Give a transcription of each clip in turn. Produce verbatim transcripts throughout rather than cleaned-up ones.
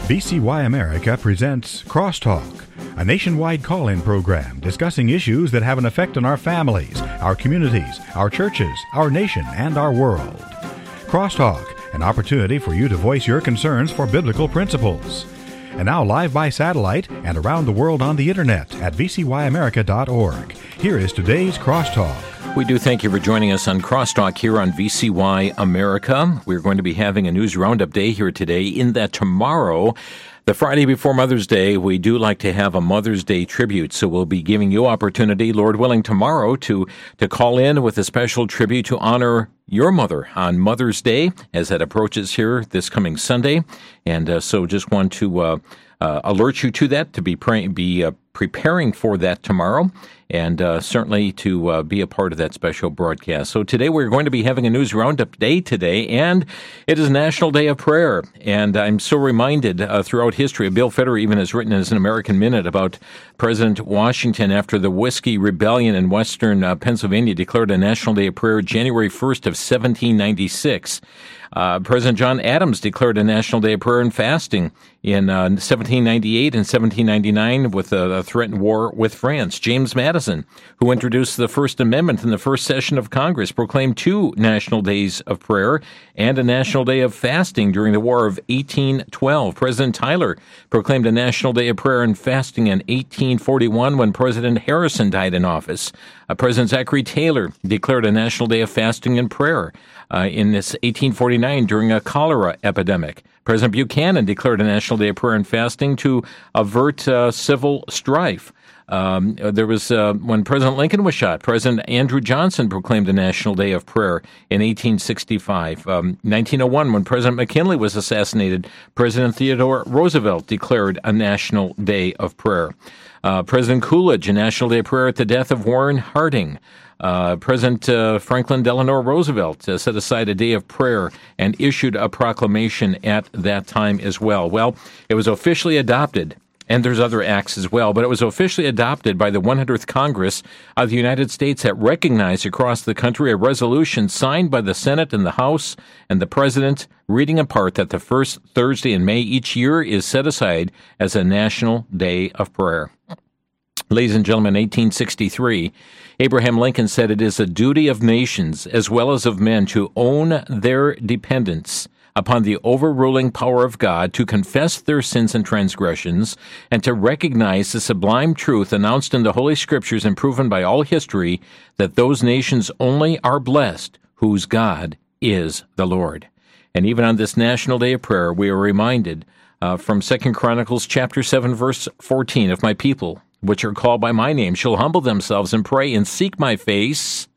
V C Y America presents Crosstalk, a nationwide call-in program discussing issues that have an effect on our families, our communities, our churches, our nation, and our world. Crosstalk, an opportunity for you to voice your concerns for biblical principles. And now live by satellite and around the world on the internet at v c y america dot org. Here is today's Crosstalk. We do thank you for joining us on Crosstalk here on V C Y America. We're going to be having a news roundup day here today, in that tomorrow, the Friday before Mother's Day, we do like to have a Mother's Day tribute. So we'll be giving you opportunity, Lord willing, tomorrow to, to call in with a special tribute to honor your mother on Mother's Day as that approaches here this coming Sunday. And uh, so just want to uh, uh, alert you to that, to be, pray- be uh, preparing for that tomorrow, and uh, certainly to uh, be a part of that special broadcast. So today we're going to be having a news roundup day today, and it is National Day of Prayer. And I'm so reminded uh, throughout history, Bill Federer even has written as an American Minute about President Washington after the Whiskey Rebellion in western uh, Pennsylvania declared a National Day of Prayer January first of seventeen ninety-six. Uh, President John Adams declared a National Day of Prayer and Fasting in uh, seventeen ninety-eight and seventeen ninety-nine with a, a threatened war with France. James Madison, who introduced the First Amendment in the first session of Congress, proclaimed two National Days of Prayer and a National Day of Fasting during the War of eighteen twelve. President Tyler proclaimed a National Day of Prayer and Fasting in eighteen forty-one when President Harrison died in office. Uh, President Zachary Taylor declared a National Day of Fasting and Prayer uh, in this eighteen forty-nine during a cholera epidemic. President Buchanan declared a National Day of Prayer and Fasting to avert uh, civil strife. Um, there was, uh, when President Lincoln was shot, President Andrew Johnson proclaimed a National Day of Prayer in eighteen sixty-five. Um, nineteen oh one, when President McKinley was assassinated, President Theodore Roosevelt declared a National Day of Prayer. Uh, President Coolidge, a National Day of Prayer at the death of Warren Harding. Uh, President uh, Franklin Delano Roosevelt uh, set aside a day of prayer and issued a proclamation at that time as well. Well, it was officially adopted, and there's other acts as well, but it was officially adopted by the one hundredth Congress of the United States that recognized across the country a resolution signed by the Senate and the House and the President, reading in part that the first Thursday in May each year is set aside as a National Day of Prayer. Ladies and gentlemen, eighteen sixty-three, Abraham Lincoln said it is a duty of nations as well as of men to own their dependence upon the overruling power of God, to confess their sins and transgressions, and to recognize the sublime truth announced in the Holy Scriptures and proven by all history, that those nations only are blessed whose God is the Lord. And even on this National Day of Prayer, we are reminded uh, from Second Chronicles chapter seven, verse fourteen, "If my people, which are called by my name, shall humble themselves and pray and seek my face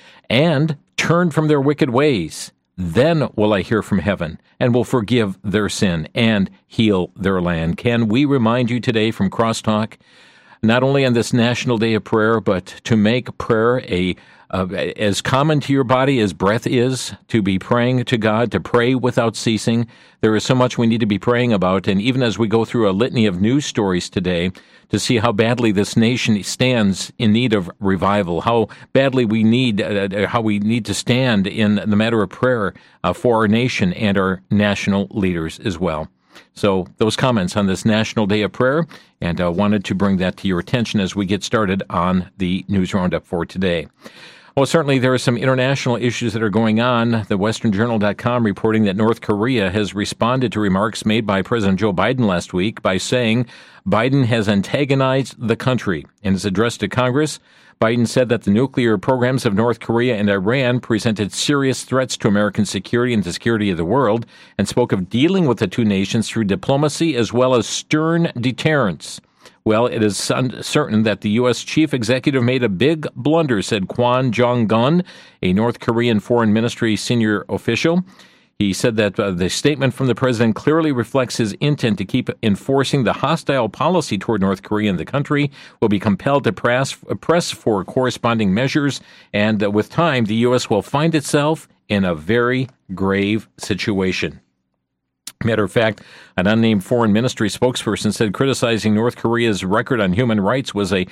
and turn from their wicked ways, then will I hear from heaven and will forgive their sin and heal their land." Can we remind you today from Crosstalk, not only on this National Day of Prayer, but to make prayer a uh, as common to your body as breath is, to be praying to God, to pray without ceasing. There is so much we need to be praying about, and even as we go through a litany of news stories today, to see how badly this nation stands in need of revival, how badly we need, uh, how we need to stand in the matter of prayer uh, for our nation and our national leaders as well. So those comments on this National Day of Prayer, and uh, wanted to bring that to your attention as we get started on the News Roundup for today. Well, certainly there are some international issues that are going on. The Western Journal dot com reporting that North Korea has responded to remarks made by President Joe Biden last week by saying Biden has antagonized the country. In his address to Congress, Biden said that the nuclear programs of North Korea and Iran presented serious threats to American security and the security of the world, and spoke of dealing with the two nations through diplomacy as well as stern deterrence. Well, it is certain that the U S chief executive made a big blunder, said Kwon Jong-gun, a North Korean foreign ministry senior official. He said that uh, the statement from the president clearly reflects his intent to keep enforcing the hostile policy toward North Korea, and the country will be compelled to press, press for corresponding measures, and uh, with time, the U S will find itself in a very grave situation. Matter of fact, an unnamed foreign ministry spokesperson said criticizing North Korea's record on human rights was a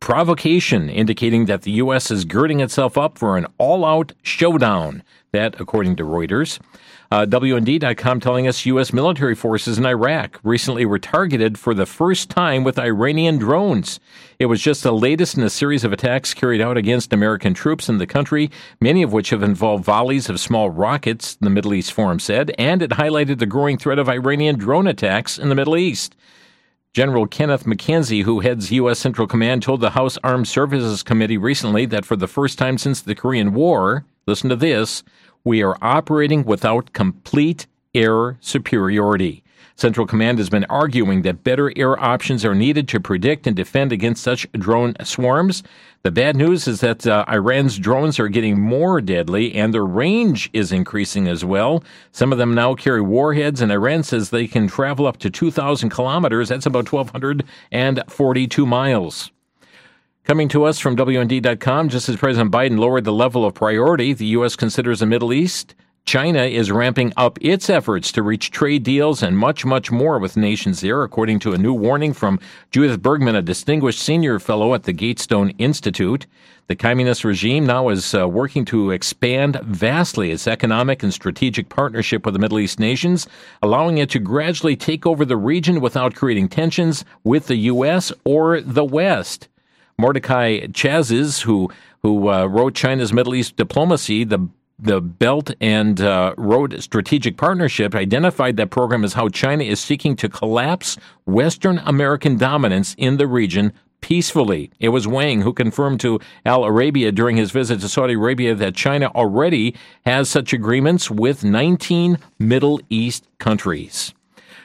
provocation, indicating that the U S is girding itself up for an all-out showdown. That, according to Reuters. Uh, W N D dot com telling us U S military forces in Iraq recently were targeted for the first time with Iranian drones. It was just the latest in a series of attacks carried out against American troops in the country, many of which have involved volleys of small rockets, the Middle East Forum said, and it highlighted the growing threat of Iranian drone attacks in the Middle East. General Kenneth McKenzie, who heads U S Central Command, told the House Armed Services Committee recently that for the first time since the Korean War, listen to this, we are operating without complete air superiority. Central Command has been arguing that better air options are needed to predict and defend against such drone swarms. The bad news is that uh, Iran's drones are getting more deadly and their range is increasing as well. Some of them now carry warheads, and Iran says they can travel up to two thousand kilometers. That's about one thousand two hundred forty-two miles. Coming to us from W N D dot com, just as President Biden lowered the level of priority the U S considers the Middle East, China is ramping up its efforts to reach trade deals and much, much more with nations there, according to a new warning from Judith Bergman, a distinguished senior fellow at the Gatestone Institute. The communist regime now is uh, working to expand vastly its economic and strategic partnership with the Middle East nations, allowing it to gradually take over the region without creating tensions with the U S or the West. Mordecai Chazes, who who uh, wrote China's Middle East Diplomacy, the the Belt and uh, Road Strategic Partnership, identified that program as how China is seeking to collapse Western American dominance in the region peacefully. It was Wang who confirmed to Al Arabiya during his visit to Saudi Arabia that China already has such agreements with nineteen Middle East countries.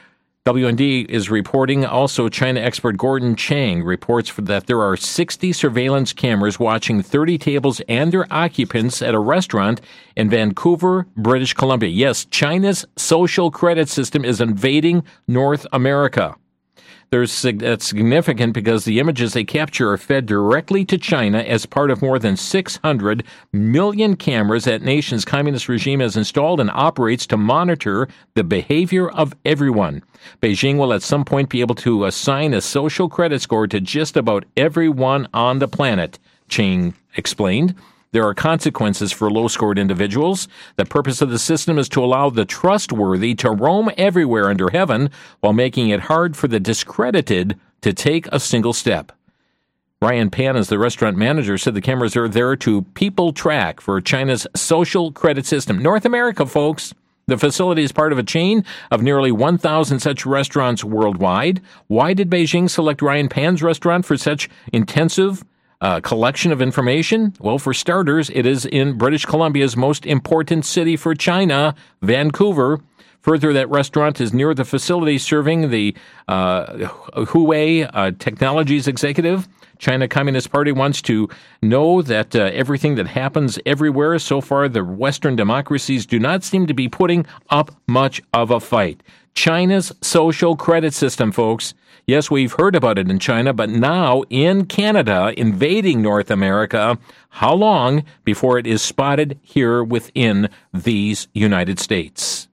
W N D is reporting also China expert Gordon Chang reports that there are sixty surveillance cameras watching thirty tables and their occupants at a restaurant in Vancouver, British Columbia. Yes, China's social credit system is invading North America. There's, that's significant because the images they capture are fed directly to China as part of more than six hundred million cameras that nation's communist regime has installed and operates to monitor the behavior of everyone. Beijing will at some point be able to assign a social credit score to just about everyone on the planet, Chang explained. There are consequences for low-scored individuals. The purpose of the system is to allow the trustworthy to roam everywhere under heaven while making it hard for the discredited to take a single step. Ryan Pan, as the restaurant manager, said the cameras are there to people track for China's social credit system. North America, folks. The facility is part of a chain of nearly one thousand such restaurants worldwide. Why did Beijing select Ryan Pan's restaurant for such intensive Uh, collection of information? Well, for starters, it is in British Columbia's most important city for China, Vancouver. Further, that restaurant is near the facility serving the uh, Huawei uh, Technologies executive. China Communist Party wants to know that uh, everything that happens everywhere. So far, the Western democracies do not seem to be putting up much of a fight. China's social credit system, folks. Yes, we've heard about it in China, but now in Canada, invading North America, how long before it is spotted here within these United States?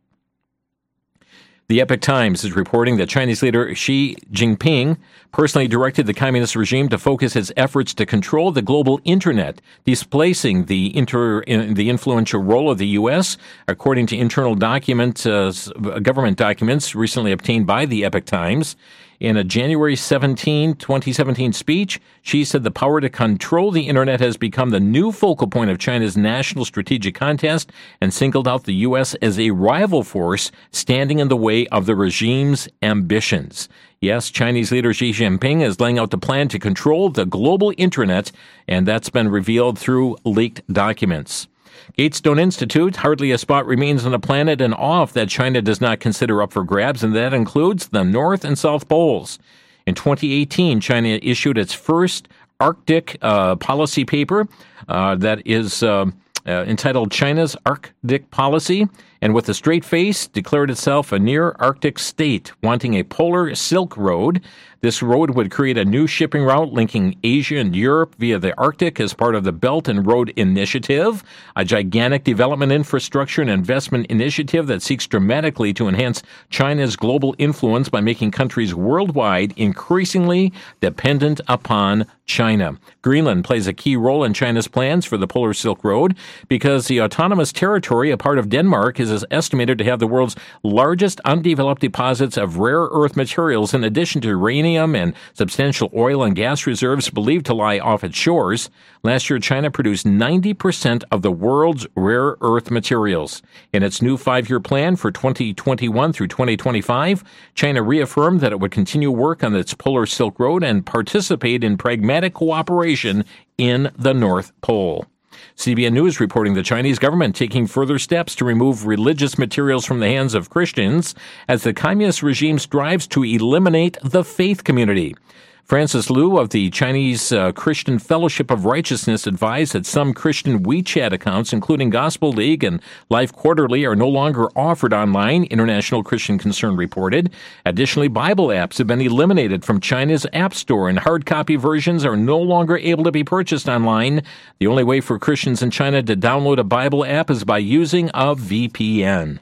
The Epoch Times is reporting that Chinese leader Xi Jinping personally directed the communist regime to focus its efforts to control the global internet, displacing the inter, the influential role of the U S, according to internal document, uh, government documents recently obtained by the Epoch Times. In a January seventeenth, twenty seventeen speech, Xi said the power to control the internet has become the new focal point of China's national strategic contest and singled out the U S as a rival force standing in the way of the regime's ambitions. Yes, Chinese leader Xi Jinping is laying out the plan to control the global internet, and that's been revealed through leaked documents. Gatestone Institute, hardly a spot remains on the planet and off that China does not consider up for grabs, and that includes the North and South Poles. In twenty eighteen, China issued its first Arctic uh, policy paper uh, that is uh, uh, entitled China's Arctic Policy, and with a straight face declared itself a near Arctic state, wanting a polar Silk Road. This road would create a new shipping route linking Asia and Europe via the Arctic as part of the Belt and Road Initiative, a gigantic development infrastructure and investment initiative that seeks dramatically to enhance China's global influence by making countries worldwide increasingly dependent upon China. Greenland plays a key role in China's plans for the Polar Silk Road because the autonomous territory, a part of Denmark, is estimated to have the world's largest undeveloped deposits of rare earth materials in addition to uranium and substantial oil and gas reserves believed to lie off its shores. Last year, China produced ninety percent of the world's rare earth materials. In its new five-year plan for twenty twenty-one through twenty twenty-five, China reaffirmed that it would continue work on its Polar Silk Road and participate in pragmatic cooperation in the North Pole. C B N News reporting the Chinese government taking further steps to remove religious materials from the hands of Christians as the communist regime strives to eliminate the faith community. Francis Liu of the Chinese uh, Christian Fellowship of Righteousness advised that some Christian WeChat accounts, including Gospel League and Life Quarterly, are no longer offered online, International Christian Concern reported. Additionally, Bible apps have been eliminated from China's App Store, and hard copy versions are no longer able to be purchased online. The only way for Christians in China to download a Bible app is by using a V P N.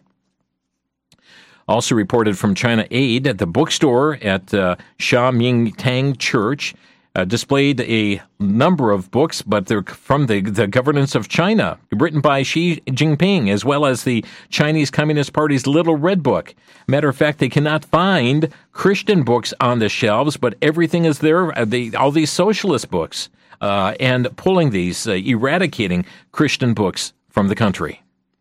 Also reported from China Aid, at the bookstore at uh, Sha Ming Tang Church uh, displayed a number of books, but they're from the, the governance of China, written by Xi Jinping, as well as the Chinese Communist Party's Little Red Book. Matter of fact, they cannot find Christian books on the shelves, but everything is there, uh, the, all these socialist books, uh, and pulling these, uh, eradicating Christian books from the country.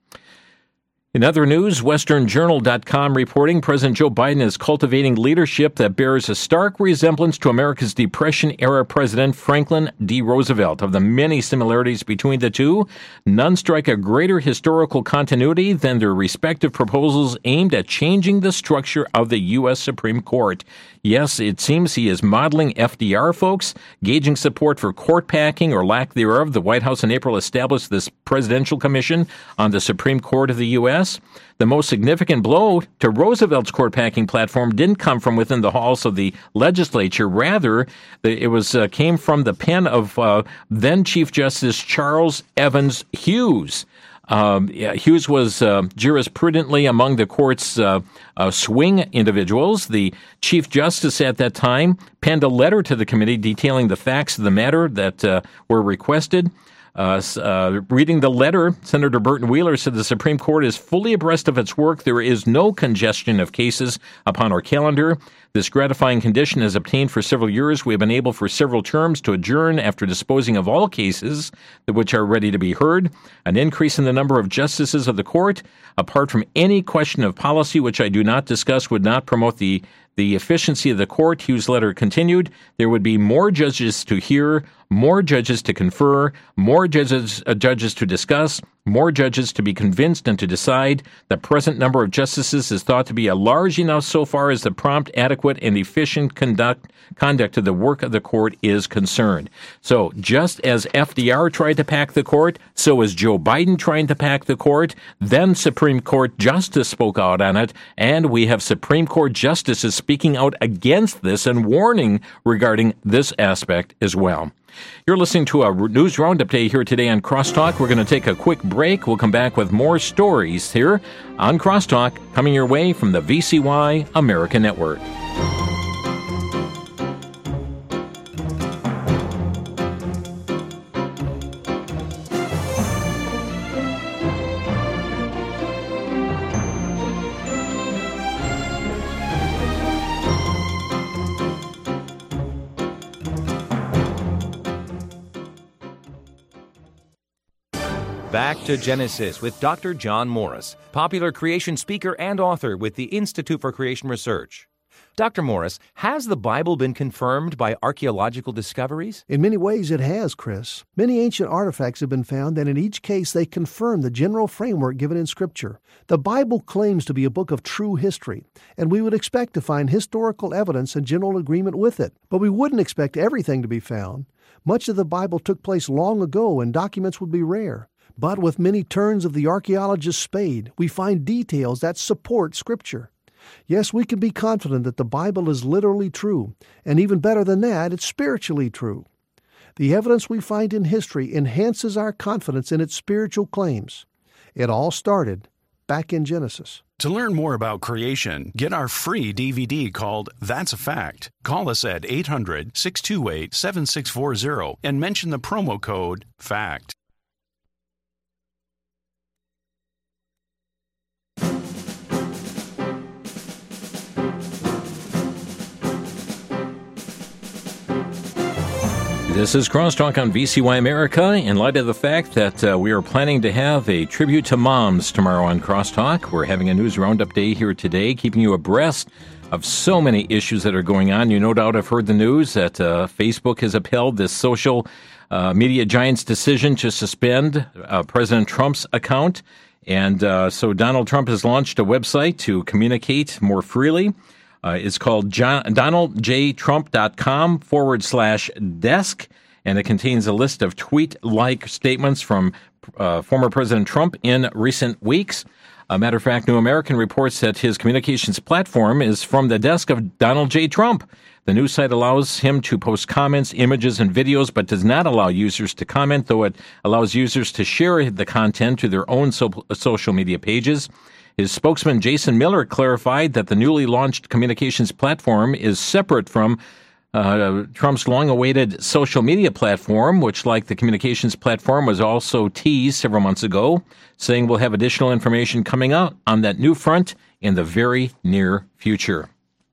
In other news, Western Journal dot com reporting President Joe Biden is cultivating leadership that bears a stark resemblance to America's Depression-era President Franklin D. Roosevelt. Of the many similarities between the two, none strike a greater historical continuity than their respective proposals aimed at changing the structure of the U S. Supreme Court. Yes, it seems he is modeling F D R, folks, gauging support for court packing or lack thereof. The White House in April established this presidential commission on the Supreme Court of the U S. The most significant blow to Roosevelt's court packing platform didn't come from within the halls of the legislature. Rather, it was uh, came from the pen of uh, then Chief Justice Charles Evans Hughes. Um, yeah, Hughes was uh, jurisprudently among the court's uh, uh, swing individuals. The Chief Justice at that time penned a letter to the committee detailing the facts of the matter that uh, were requested. Uh, uh, reading the letter, Senator Burton Wheeler said the Supreme Court is fully abreast of its work. There is no congestion of cases upon our calendar. This gratifying condition has obtained for several years. We have been able for several terms to adjourn after disposing of all cases which are ready to be heard. An increase in the number of justices of the court, apart from any question of policy which I do not discuss, would not promote the The efficiency of the court. Hughes' letter continued, there would be more judges to hear, more judges to confer, more judges, uh, judges to discuss, more judges to be convinced and to decide. The present number of justices is thought to be a large enough so far as the prompt, adequate, and efficient conduct conduct of the work of the court is concerned. So just as F D R tried to pack the court, so is Joe Biden trying to pack the court. Then Supreme Court Justice spoke out on it, and we have Supreme Court justices speaking out against this and warning regarding this aspect as well. You're listening to a News Roundup Day here today on Crosstalk. We're going to take a quick break. We'll come back with more stories here on Crosstalk, coming your way from the V C Y America Network. Back to Genesis with Doctor John Morris, popular creation speaker and author with the Institute for Creation Research. Doctor Morris, has the Bible been confirmed by archaeological discoveries? In many ways it has, Chris. Many ancient artifacts have been found, and in each case they confirm the general framework given in Scripture. The Bible claims to be a book of true history, and we would expect to find historical evidence and general agreement with it. But we wouldn't expect everything to be found. Much of the Bible took place long ago, and documents would be rare. But with many turns of the archaeologist's spade, we find details that support Scripture. Yes, we can be confident that the Bible is literally true, and even better than that, it's spiritually true. The evidence we find in history enhances our confidence in its spiritual claims. It all started back in Genesis. To learn more about creation, get our free D V D called That's a Fact. Call us at eight hundred, six two eight, seven six four zero and mention the promo code FACT. This is Crosstalk on V C Y America. In light of the fact that uh, we are planning to have a tribute to moms tomorrow on Crosstalk, we're having a news roundup day here today, keeping you abreast of so many issues that are going on. You no doubt have heard the news that uh, Facebook has upheld this social uh, media giant's decision to suspend uh, President Trump's account. And uh, so Donald Trump has launched a website to communicate more freely. Uh, it's called John, donaldjtrump.com forward slash desk, and it contains a list of tweet-like statements from uh, former President Trump in recent weeks. A matter of fact, New American reports that his communications platform is from the desk of Donald J. Trump. The news site allows him to post comments, images, and videos, but does not allow users to comment, though it allows users to share the content to their own so- social media pages. His spokesman, Jason Miller, clarified that the newly launched communications platform is separate from uh, Trump's long-awaited social media platform, which, like the communications platform, was also teased several months ago, saying we'll have additional information coming out on that new front in the very near future.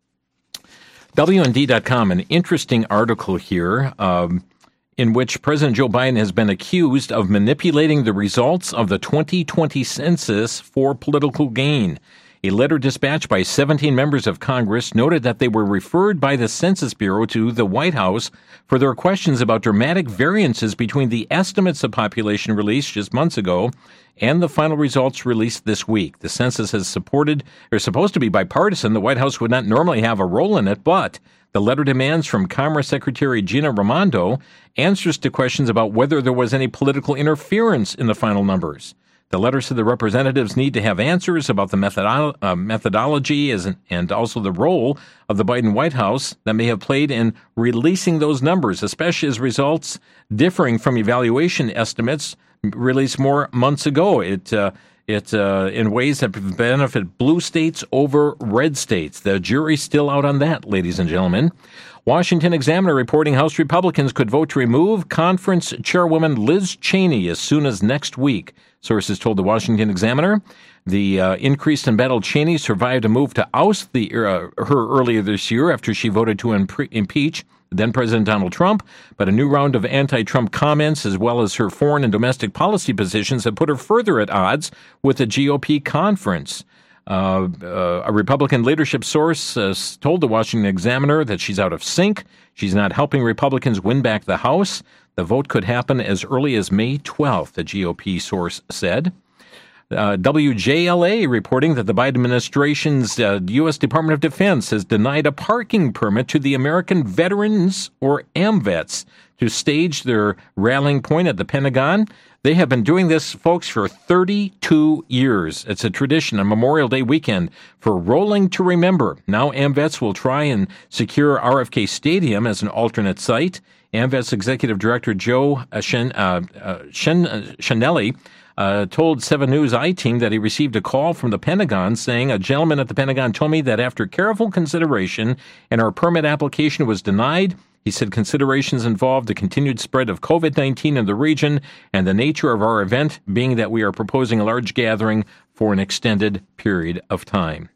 W N D dot com, an interesting article here, um, in which President Joe Biden has been accused of manipulating the results of the twenty twenty census for political gain. A letter dispatched by seventeen members of Congress noted that they were referred by the Census Bureau to the White House for their questions about dramatic variances between the estimates of population released just months ago and the final results released this week. The census is supported or supposed to be bipartisan. The White House would not normally have a role in it, but the letter demands from Commerce Secretary Gina Raimondo answers to questions about whether there was any political interference in the final numbers. The letter said the representatives need to have answers about the methodolo- uh, methodology as, and also the role of the Biden White House that may have played in releasing those numbers, especially as results differing from evaluation estimates released more months ago. It uh, It, uh, in ways that benefit blue states over red states. The jury's still out on that, ladies and gentlemen. Washington Examiner reporting House Republicans could vote to remove conference chairwoman Liz Cheney as soon as next week. Sources told the Washington Examiner the uh, increased embattled Cheney survived a move to oust the, uh, her earlier this year after she voted to impre- impeach then President Donald Trump, but a new round of anti-Trump comments as well as her foreign and domestic policy positions have put her further at odds with the G O P conference. Uh, uh, a Republican leadership source uh, told the Washington Examiner that she's out of sync. She's not helping Republicans win back the House. The vote could happen as early as May twelfth, the G O P source said. Uh, W J L A reporting that the Biden administration's uh, U S Department of Defense has denied a parking permit to the American Veterans, or AMVETS, to stage their rallying point at the Pentagon. They have been doing this, folks, for thirty-two years. It's a tradition on Memorial Day weekend for Rolling to Remember. Now AMVETS will try and secure R F K Stadium as an alternate site. AMVETS Executive Director Joe uh, Shen, uh, uh, Shen, uh, Shenelli Uh, told seven News I-Team that he received a call from the Pentagon saying, a gentleman at the Pentagon told me that after careful consideration and our permit application was denied, he said considerations involved the continued spread of covid nineteen in the region and the nature of our event being that we are proposing a large gathering for an extended period of time.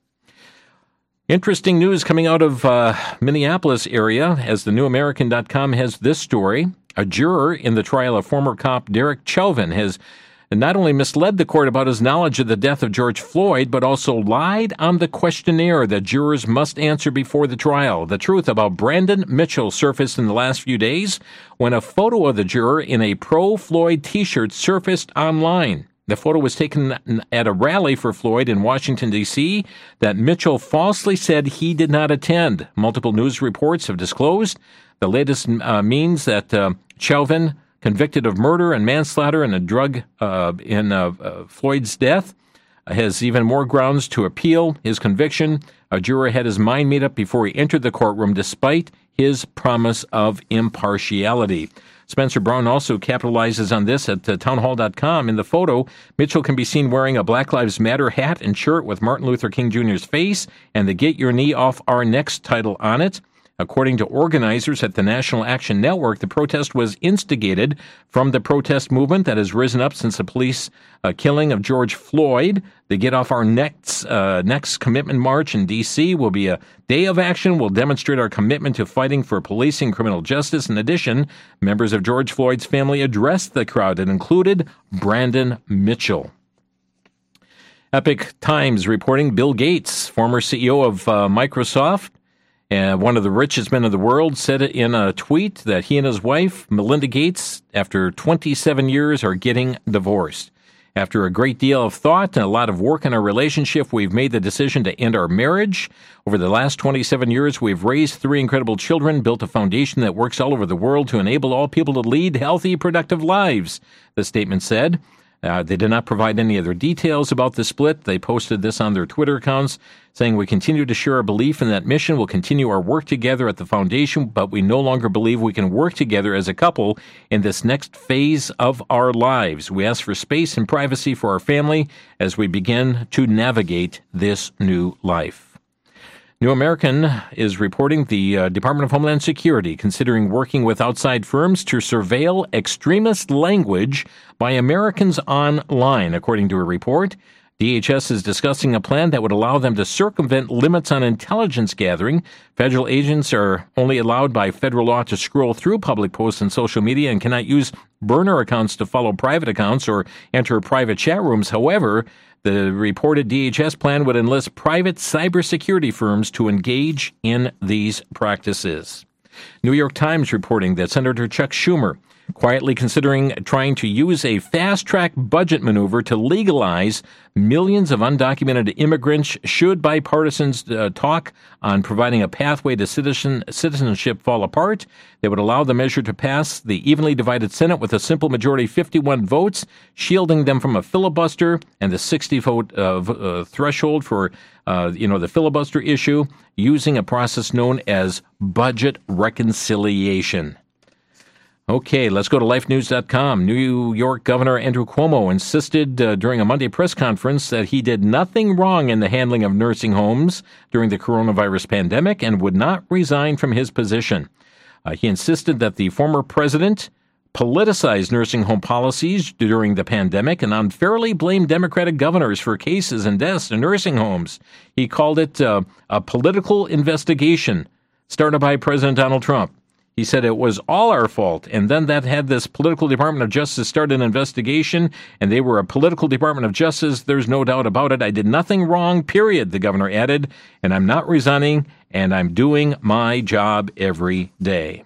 Interesting news coming out of uh, Minneapolis area, as the New American dot com has this story. A juror in the trial of former cop Derek Chauvin has not only misled the court about his knowledge of the death of George Floyd, but also lied on the questionnaire that jurors must answer before the trial. The truth about Brandon Mitchell surfaced in the last few days when a photo of the juror in a pro-Floyd t-shirt surfaced online. The photo was taken at a rally for Floyd in Washington, D C that Mitchell falsely said he did not attend. Multiple news reports have disclosed. The latest uh, means that uh, Chauvin, convicted of murder and manslaughter and a drug uh, in uh, uh, Floyd's death, has even more grounds to appeal his conviction. A juror had his mind made up before he entered the courtroom, despite his promise of impartiality. Spencer Brown also capitalizes on this at uh, townhall dot com. In the photo, Mitchell can be seen wearing a Black Lives Matter hat and shirt with Martin Luther King Junior's face and the Get Your Knee Off Our Necks title on it. According to organizers at the National Action Network, the protest was instigated from the protest movement that has risen up since the police uh, killing of George Floyd. The Get Off Our Necks uh, next commitment march in D C will be a day of action. We'll demonstrate our commitment to fighting for policing criminal justice. In addition, members of George Floyd's family addressed the crowd. It included Brandon Mitchell. Epoch Times reporting Bill Gates, former C E O of uh, Microsoft, Uh, one of the richest men of the world, said in a tweet that he and his wife, Melinda Gates, after twenty-seven years, are getting divorced. After a great deal of thought and a lot of work in our relationship, we've made the decision to end our marriage. Over the last twenty-seven years, we've raised three incredible children, built a foundation that works all over the world to enable all people to lead healthy, productive lives, the statement said. Uh, they did not provide any other details about the split. They posted this on their Twitter accounts, saying, "We continue to share our belief in that mission. We'll continue our work together at the foundation, but we no longer believe we can work together as a couple in this next phase of our lives. We ask for space and privacy for our family as we begin to navigate this new life." New American is reporting the uh, Department of Homeland Security considering working with outside firms to surveil extremist language by Americans online, according to a report. D H S is discussing a plan that would allow them to circumvent limits on intelligence gathering. Federal agents are only allowed by federal law to scroll through public posts on social media and cannot use burner accounts to follow private accounts or enter private chat rooms. However, the reported D H S plan would enlist private cybersecurity firms to engage in these practices. New York Times reporting that Senator Chuck Schumer quietly considering trying to use a fast-track budget maneuver to legalize millions of undocumented immigrants should bipartisans uh, talk on providing a pathway to citizen, citizenship fall apart. They would allow the measure to pass the evenly divided Senate with a simple majority of fifty-one votes, shielding them from a filibuster and the sixty-vote uh, uh, threshold for uh, you know the filibuster issue, using a process known as budget reconciliation. Okay, let's go to life news dot com. New York Governor Andrew Cuomo insisted uh, during a Monday press conference that he did nothing wrong in the handling of nursing homes during the coronavirus pandemic and would not resign from his position. Uh, he insisted that the former president politicized nursing home policies during the pandemic and unfairly blamed Democratic governors for cases and deaths in nursing homes. He called it uh, a political investigation started by President Donald Trump. He said it was all our fault, and then that had this political Department of Justice start an investigation, and they were a political Department of Justice. There's no doubt about it. I did nothing wrong, period, the governor added, and I'm not resigning, and I'm doing my job every day.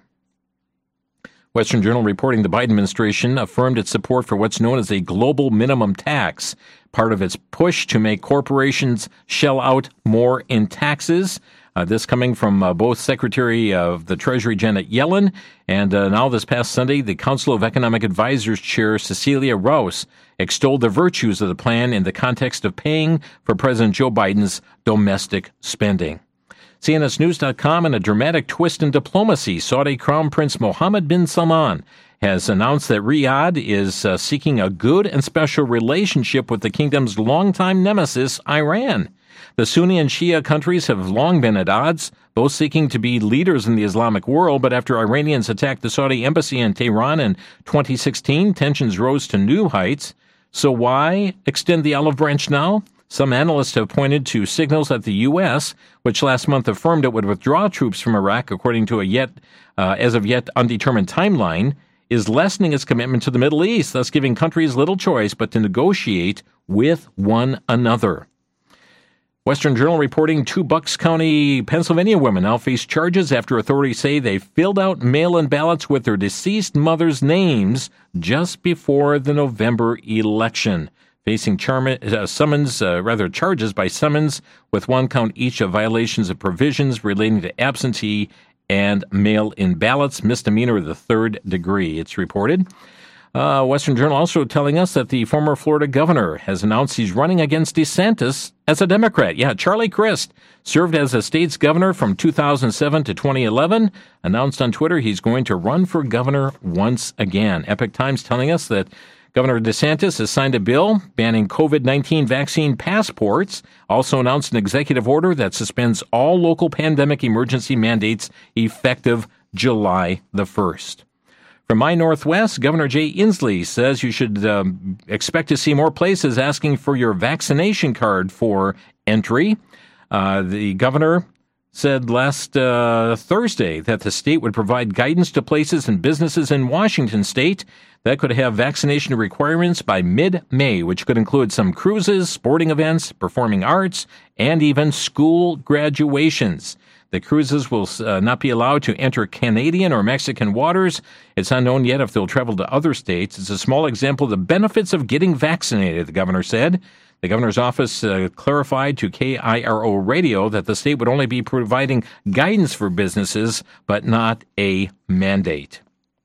Western Journal reporting the Biden administration affirmed its support for what's known as a global minimum tax, part of its push to make corporations shell out more in taxes. Uh, this coming from uh, both Secretary of the Treasury Janet Yellen and uh, now this past Sunday, the Council of Economic Advisors Chair Cecilia Rouse extolled the virtues of the plan in the context of paying for President Joe Biden's domestic spending. C N S News dot com, in a dramatic twist in diplomacy, Saudi Crown Prince Mohammed bin Salman has announced that Riyadh is uh, seeking a good and special relationship with the kingdom's longtime nemesis, Iran. The Sunni and Shia countries have long been at odds, both seeking to be leaders in the Islamic world, but after Iranians attacked the Saudi embassy in Tehran in twenty sixteen, tensions rose to new heights. So why extend the olive branch now? Some analysts have pointed to signals that the U S, which last month affirmed it would withdraw troops from Iraq according to a yet, uh, as of yet undetermined timeline, is lessening its commitment to the Middle East, thus giving countries little choice but to negotiate with one another. Western Journal reporting two Bucks County, Pennsylvania women now face charges after authorities say they filled out mail-in ballots with their deceased mother's names just before the November election. Facing char- uh, summons, uh, rather charges by summons, with one count each of violations of provisions relating to absentee and mail-in ballots, misdemeanor of the third degree, it's reported. Uh, Western Journal also telling us that the former Florida governor has announced he's running against DeSantis as a Democrat. Yeah, Charlie Crist served as a state's governor from two thousand seven to twenty eleven, announced on Twitter he's going to run for governor once again. Epoch Times telling us that Governor DeSantis has signed a bill banning COVID nineteen vaccine passports, also announced an executive order that suspends all local pandemic emergency mandates effective July the first. From My Northwest, Governor Jay Inslee says you should um, expect to see more places asking for your vaccination card for entry. Uh, the governor said last uh, Thursday that the state would provide guidance to places and businesses in Washington state that could have vaccination requirements by mid-May, which could include some cruises, sporting events, performing arts, and even school graduations. The cruises will uh, not be allowed to enter Canadian or Mexican waters. It's unknown yet if they'll travel to other states. It's a small example of the benefits of getting vaccinated, the governor said. The governor's office uh, clarified to K I R O Radio that the state would only be providing guidance for businesses, but not a mandate.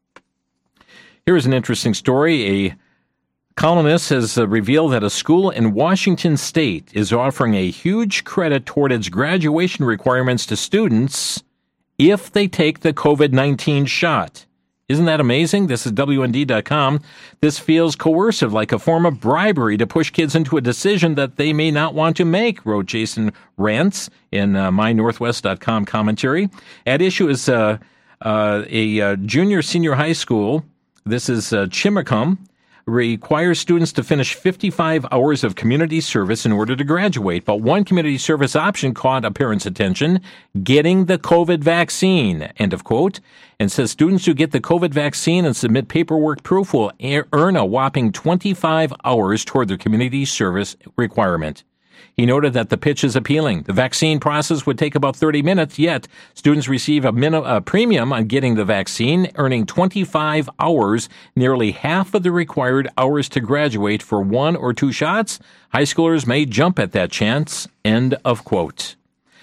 Here's an interesting story. A columnist has uh, revealed that a school in Washington state is offering a huge credit toward its graduation requirements to students if they take the COVID nineteen shot. Isn't that amazing? This is W N D dot com. This feels coercive, like a form of bribery to push kids into a decision that they may not want to make, wrote Jason Rantz in uh, My Northwest dot com commentary. At issue is uh, uh, a uh, junior senior high school. This is uh, Chimacum. Requires students to finish fifty-five hours of community service in order to graduate. But one community service option caught a parent's attention, getting the COVID vaccine, end of quote, and says students who get the COVID vaccine and submit paperwork proof will earn a whopping twenty-five hours toward their community service requirement. He noted that the pitch is appealing. The vaccine process would take about thirty minutes, yet students receive a, min- a premium on getting the vaccine, earning twenty-five hours, nearly half of the required hours to graduate for one or two shots. High schoolers may jump at that chance, end of quote.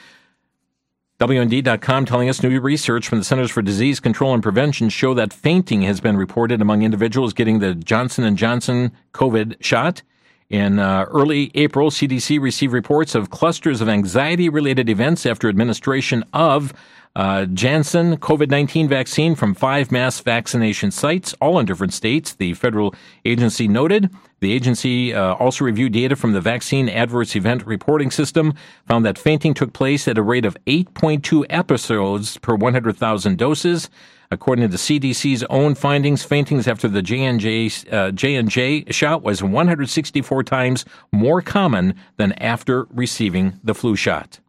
W N D dot com telling us new research from the Centers for Disease Control and Prevention show that fainting has been reported among individuals getting the Johnson and Johnson COVID shot. In uh, early April, C D C received reports of clusters of anxiety-related events after administration of uh, Janssen COVID nineteen vaccine from five mass vaccination sites, all in different states, the federal agency noted. The agency uh, also reviewed data from the Vaccine Adverse Event Reporting System, found that fainting took place at a rate of eight point two episodes per one hundred thousand doses. According to the C D C's own findings, faintings after the J and J uh, J and J shot was one hundred sixty-four times more common than after receiving the flu shot.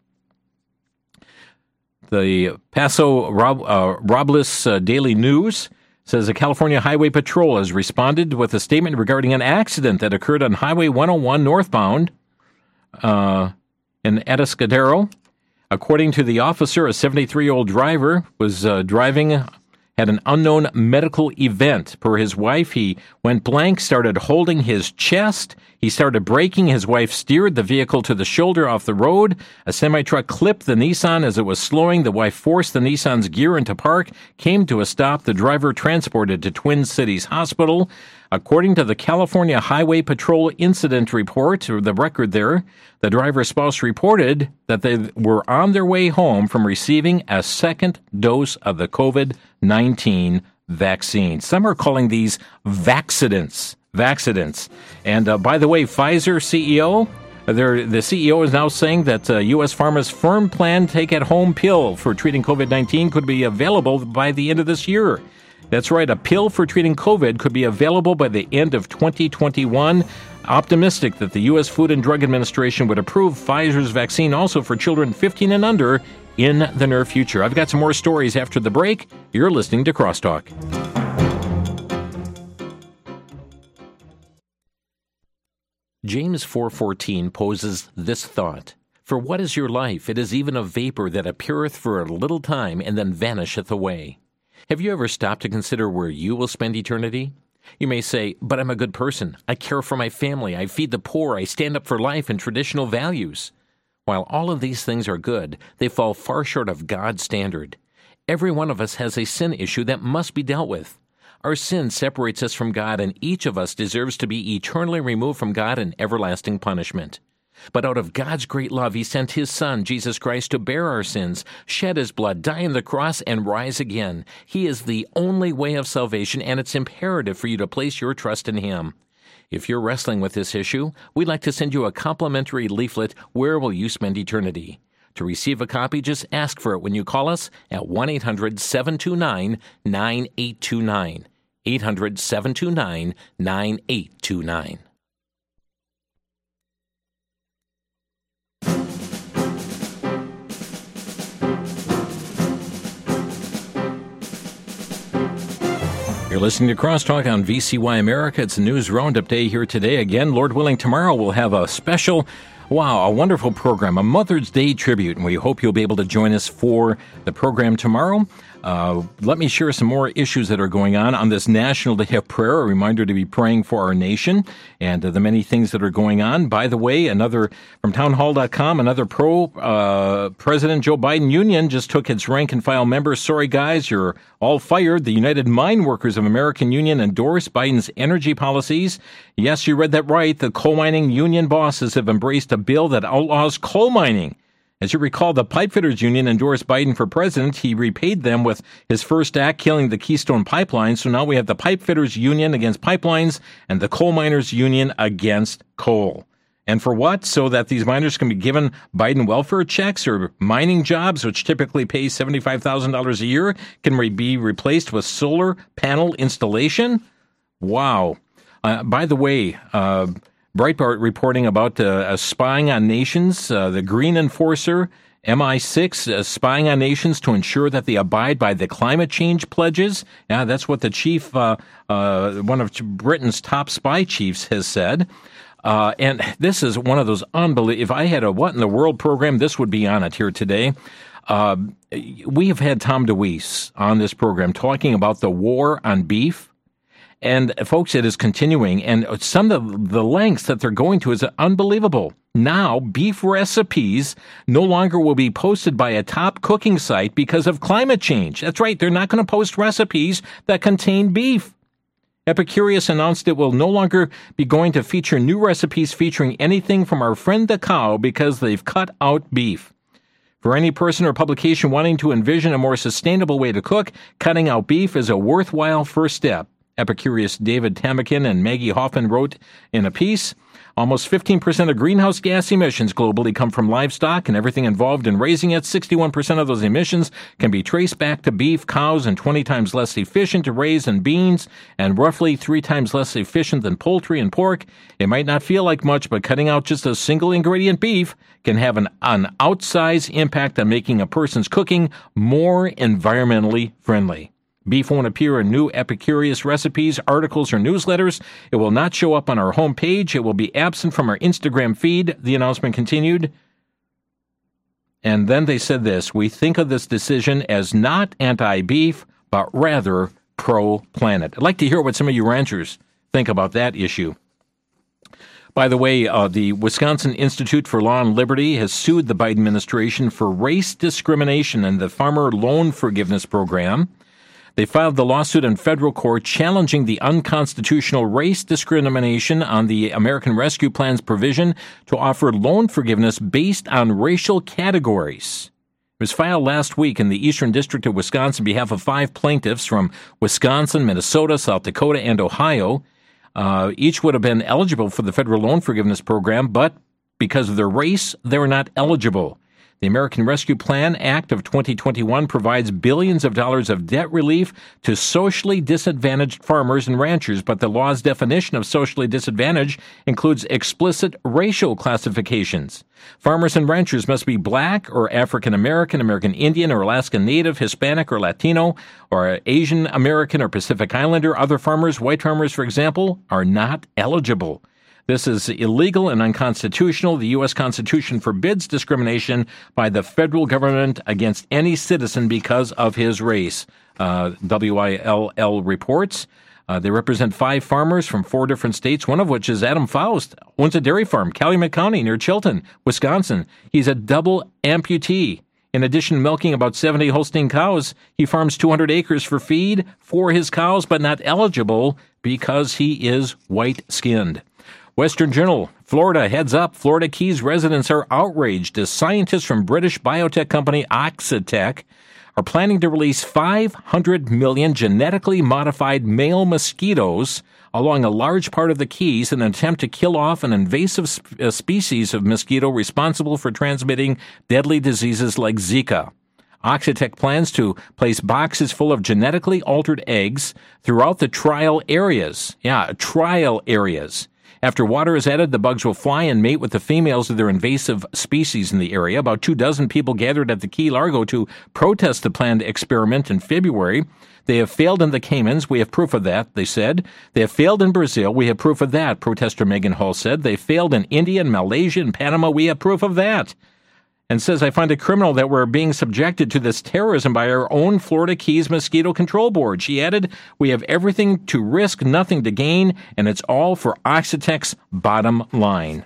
The Paso Rob, uh, Robles uh, Daily News says the California Highway Patrol has responded with a statement regarding an accident that occurred on Highway one oh one northbound uh, in Atascadero. According to the officer, a seventy-three-year-old driver was uh, driving, had an unknown medical event. Per his wife, he went blank, started holding his chest. He started braking. His wife steered the vehicle to the shoulder off the road. A semi-truck clipped the Nissan as it was slowing. The wife forced the Nissan's gear into park, came to a stop. The driver transported to Twin Cities Hospital. According to the California Highway Patrol incident report, or the record there, the driver's spouse reported that they were on their way home from receiving a second dose of the COVID nineteen vaccine. Some are calling these vaccidents. Vaccidents. And uh, by the way, Pfizer C E O, the C E O is now saying that uh, U S Pharma's firm plan take-at-home pill for treating COVID nineteen could be available by the end of this year. That's right, a pill for treating COVID could be available by the end of twenty twenty-one. Optimistic that the U S Food and Drug Administration would approve Pfizer's vaccine also for children fifteen and under in the near future. I've got some more stories after the break. You're listening to Crosstalk. James four fourteen poses this thought: For what is your life? It is even a vapor that appeareth for a little time and then vanisheth away. Have you ever stopped to consider where you will spend eternity? You may say, but I'm a good person. I care for my family. I feed the poor. I stand up for life and traditional values. While all of these things are good, they fall far short of God's standard. Every one of us has a sin issue that must be dealt with. Our sin separates us from God, and each of us deserves to be eternally removed from God in everlasting punishment. But out of God's great love, He sent His Son, Jesus Christ, to bear our sins, shed His blood, die on the cross, and rise again. He is the only way of salvation, and it's imperative for you to place your trust in Him. If you're wrestling with this issue, we'd like to send you a complimentary leaflet, Where Will You Spend Eternity? To receive a copy, just ask for it when you call us at one eight hundred seven two nine nine eight two nine. eight hundred seven two nine nine eight two nine. You're listening to Crosstalk on V C Y America. It's a news roundup day here today. Again, Lord willing, tomorrow we'll have a special, wow, a wonderful program, a Mother's Day tribute, and we hope you'll be able to join us for the program tomorrow. Uh, let me share some more issues that are going on on this National Day of Prayer, a reminder to be praying for our nation and uh, the many things that are going on. By the way, another from townhall dot com, another pro-President uh, Joe Biden union just took its rank-and-file members. Sorry, guys, you're all fired. The United Mine Workers of American Union endorsed Biden's energy policies. Yes, you read that right. The coal mining union bosses have embraced a bill that outlaws coal mining. As you recall, the Pipefitters Union endorsed Biden for president. He repaid them with his first act, killing the Keystone Pipeline. So now we have the Pipefitters Union against pipelines and the Coal Miners Union against coal. And for what? So that these miners can be given Biden welfare checks, or mining jobs, which typically pay seventy-five thousand dollars a year, can re- be replaced with solar panel installation? Wow. Uh, by the way, uh, Breitbart reporting about uh, spying on nations, uh, the Green Enforcer, M I six, uh, spying on nations to ensure that they abide by the climate change pledges. Yeah, that's what the chief, uh, uh, one of Britain's top spy chiefs has said. Uh, and this is one of those unbelievable, if I had a What in the World program, this would be on it here today. Uh, we have had Tom DeWeese on this program talking about the war on beef. And folks, it is continuing, and some of the lengths that they're going to is unbelievable. Now, beef recipes no longer will be posted by a top cooking site because of climate change. That's right, they're not going to post recipes that contain beef. Epicurious announced it will no longer be going to feature new recipes featuring anything from our friend the cow because they've cut out beef. For any person or publication wanting to envision a more sustainable way to cook, cutting out beef is a worthwhile first step. Epicurious David Tamakin and Maggie Hoffman wrote in a piece, almost fifteen percent of greenhouse gas emissions globally come from livestock and everything involved in raising it. sixty-one percent of those emissions can be traced back to beef, cows, and twenty times less efficient to raise than beans, and roughly three times less efficient than poultry and pork. It might not feel like much, but cutting out just a single ingredient beef can have an, an outsized impact on making a person's cooking more environmentally friendly. Beef won't appear in new Epicurious recipes, articles, or newsletters. It will not show up on our homepage. It will be absent from our Instagram feed, the announcement continued. And then they said this, we think of this decision as not anti-beef, but rather pro-planet. I'd like to hear what some of you ranchers think about that issue. By the way, uh, the Wisconsin Institute for Law and Liberty has sued the Biden administration for race discrimination in the Farmer Loan Forgiveness Program. They filed the lawsuit in federal court challenging the unconstitutional race discrimination on the American Rescue Plan's provision to offer loan forgiveness based on racial categories. It was filed last week in the Eastern District of Wisconsin on behalf of five plaintiffs from Wisconsin, Minnesota, South Dakota, and Ohio. Uh, each would have been eligible for the federal loan forgiveness program, but because of their race, they were not eligible. The American Rescue Plan Act of twenty twenty-one provides billions of dollars of debt relief to socially disadvantaged farmers and ranchers, but the law's definition of socially disadvantaged includes explicit racial classifications. Farmers and ranchers must be black or African American, American Indian or Alaska Native, Hispanic or Latino, or Asian American or Pacific Islander. Other farmers, white farmers, for example, are not eligible. This is illegal and unconstitutional. The U S Constitution forbids discrimination by the federal government against any citizen because of his race, uh, W I L L reports. Uh, they represent five farmers from four different states, one of which is Adam Faust, owns a dairy farm, Calumet County near Chilton, Wisconsin. He's a double amputee. In addition to milking about seventy Holstein cows, he farms two hundred acres for feed for his cows, but not eligible because he is white-skinned. Western Journal, Florida heads up. Florida Keys residents are outraged as scientists from British biotech company Oxitec are planning to release five hundred million genetically modified male mosquitoes along a large part of the Keys in an attempt to kill off an invasive sp- uh, species of mosquito responsible for transmitting deadly diseases like Zika. Oxitec plans to place boxes full of genetically altered eggs throughout the trial areas. Yeah, trial areas. After water is added, the bugs will fly and mate with the females of their invasive species in the area. About two dozen people gathered at the Key Largo to protest the planned experiment in February. They have failed in the Caymans. We have proof of that, they said. They have failed in Brazil. We have proof of that, protester Megan Hall said. They failed in India and Malaysia and Panama. We have proof of that. And says, I find it criminal that we're being subjected to this terrorism by our own Florida Keys Mosquito Control Board. She added, we have everything to risk, nothing to gain, and it's all for Oxitec's bottom line.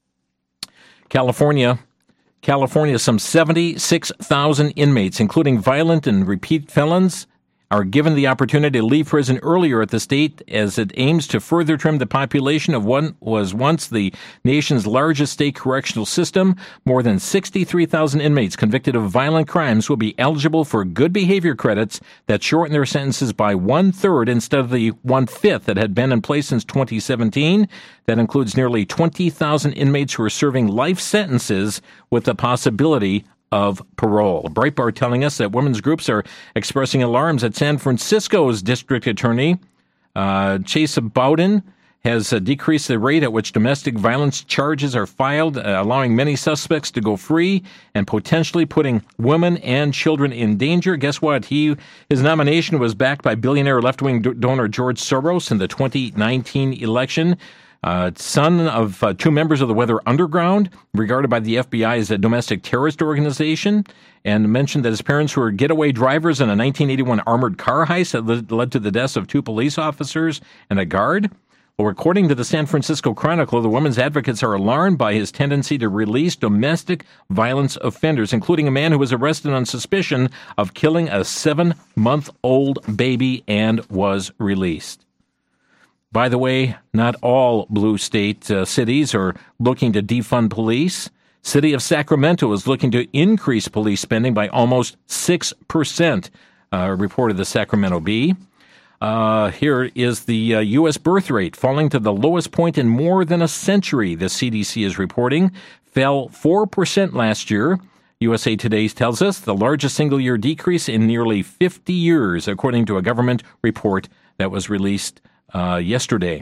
California. California, some seventy-six thousand inmates, including violent and repeat felons, are given the opportunity to leave prison earlier at the state as it aims to further trim the population of what was once the nation's largest state correctional system. More than sixty-three thousand inmates convicted of violent crimes will be eligible for good behavior credits that shorten their sentences by one-third instead of the one-fifth that had been in place since twenty seventeen. That includes nearly twenty thousand inmates who are serving life sentences with the possibility of parole. Breitbart telling us that women's groups are expressing alarms at San Francisco's district attorney, uh, Chase Bowden, has uh, decreased the rate at which domestic violence charges are filed, uh, allowing many suspects to go free and potentially putting women and children in danger. Guess what? He his nomination was backed by billionaire left-wing donor George Soros in the twenty nineteen election. Uh, son of uh, two members of the Weather Underground, regarded by the F B I as a domestic terrorist organization, and mentioned that his parents were getaway drivers in a nineteen eighty-one armored car heist that led, led to the deaths of two police officers and a guard. Well, according to the San Francisco Chronicle, the women's advocates are alarmed by his tendency to release domestic violence offenders, including a man who was arrested on suspicion of killing a seven-month-old baby and was released. By the way, not all blue state uh, cities are looking to defund police. City of Sacramento is looking to increase police spending by almost six percent, uh, reported the Sacramento Bee. Uh, here is the uh, U S birth rate falling to the lowest point in more than a century, the C D C is reporting. Fell four percent last year. U S A Today tells us the largest single-year decrease in nearly fifty years, according to a government report that was released Uh, yesterday.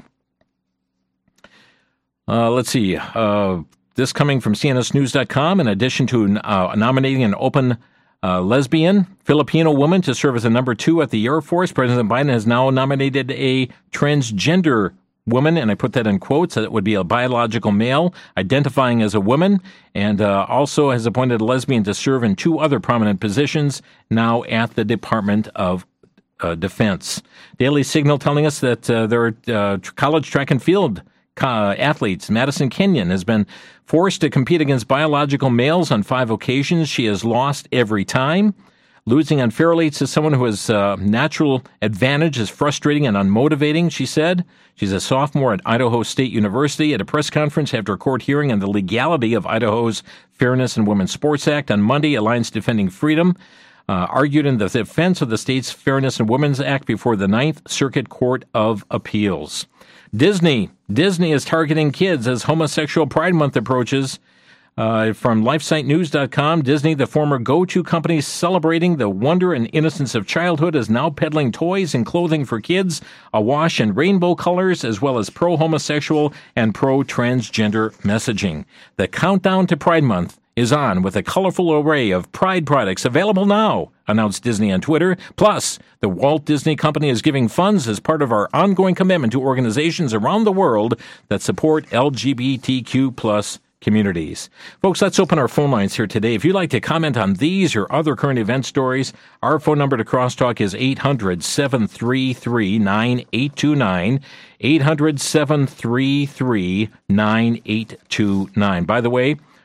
Uh, let's see. Uh, this coming from C N S News dot com. In addition to uh, nominating an open uh, lesbian Filipino woman to serve as a number two at the Air Force, President Biden has now nominated a transgender woman, and I put that in quotes. That would be a biological male identifying as a woman, and uh, also has appointed a lesbian to serve in two other prominent positions now at the Department of Uh, defense. Daily Signal telling us that uh, there are uh, college track and field uh, athletes. Madison Kenyon has been forced to compete against biological males on five occasions. She has lost every time. Losing unfairly to someone who has uh, natural advantage is frustrating and unmotivating, she said. She's a sophomore at Idaho State University. At a press conference after a court hearing on the legality of Idaho's Fairness in Women's Sports Act on Monday, Alliance Defending Freedom Uh, argued in the defense of the state's Fairness in Women's Act before the Ninth Circuit Court of Appeals. Disney. Disney is targeting kids as Homosexual Pride Month approaches. Uh, from Lifesite News dot com, Disney, the former go-to company celebrating the wonder and innocence of childhood, is now peddling toys and clothing for kids awash in rainbow colors, as well as pro-homosexual and pro-transgender messaging. The countdown to Pride Month is on with a colorful array of Pride products available now, announced Disney on Twitter. Plus, the Walt Disney Company is giving funds as part of our ongoing commitment to organizations around the world that support L G B T Q plus communities. Folks, let's open our phone lines here today. If you'd like to comment on these or other current event stories, our phone number to Crosstalk is eight hundred, seven three three, nine eight two nine, eight hundred, seven three three, nine eight two nine. By the way,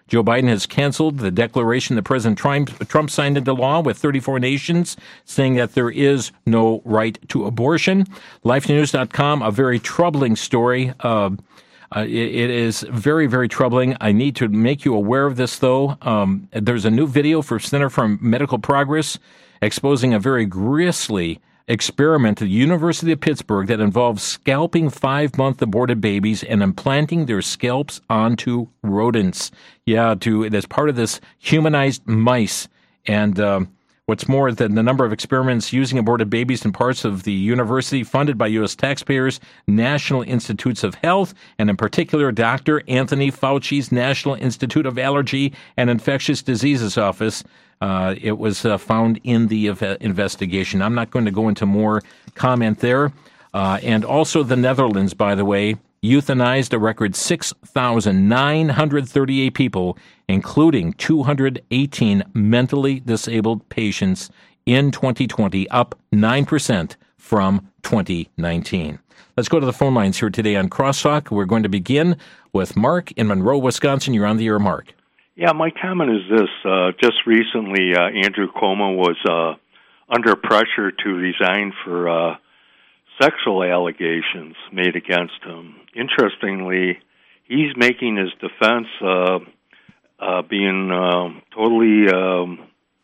Joe Biden has canceled the declaration that President Trump, Trump signed into law with thirty-four nations, saying that there is no right to abortion. Life News dot com, a very troubling story. Uh, uh, it, it is very, very troubling. I need to make you aware of this, though. Um, there's a new video for Center for Medical Progress exposing a very grisly experiment at the University of Pittsburgh that involves scalping five-month aborted babies and implanting their scalps onto rodents. Yeah, to as part of this humanized mice. And um, what's more, the, the number of experiments using aborted babies in parts of the university funded by U S taxpayers, National Institutes of Health, and in particular, Doctor Anthony Fauci's National Institute of Allergy and Infectious Diseases Office. Uh, it was uh, found in the ev- investigation. I'm not going to go into more comment there. Uh, and also the Netherlands, by the way, euthanized a record six thousand nine hundred thirty-eight people, including two hundred eighteen mentally disabled patients in twenty twenty, up nine percent from twenty nineteen. Let's go to the phone lines here today on Crosstalk. We're going to begin with Mark in Monroe, Wisconsin. You're on the air, Mark. Yeah, my comment is this. Uh, just recently, uh, Andrew Cuomo was uh, under pressure to resign for uh, sexual allegations made against him. Interestingly, he's making his defense uh, uh, being uh, totally um,